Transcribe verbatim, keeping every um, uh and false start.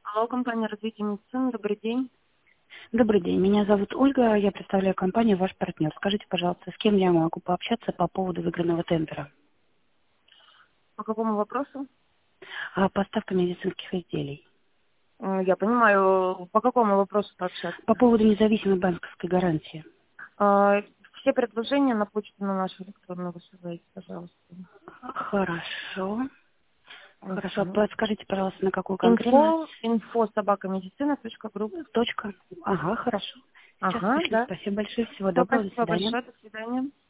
Алло, компания развития медицины, добрый день. Добрый день, меня зовут Ольга, я представляю компанию «Ваш партнер». Скажите, пожалуйста, с кем я могу пообщаться по поводу выигранного тендера? По какому вопросу? А, поставка медицинских изделий. М, Я понимаю, по какому вопросу пообщаться? По поводу независимой банковской гарантии. А, Все предложения на почту на нашу электронную высылайте, пожалуйста. Хорошо. Хорошо, Мгм. подскажите, пожалуйста, на какую конкретно Инфо, инфо собака медицина точка групп. точка? Ага, хорошо. Сейчас Ага, пришлю. да. Спасибо большое. Всего Все, доброго. До спасибо свидания. большое, до свидания.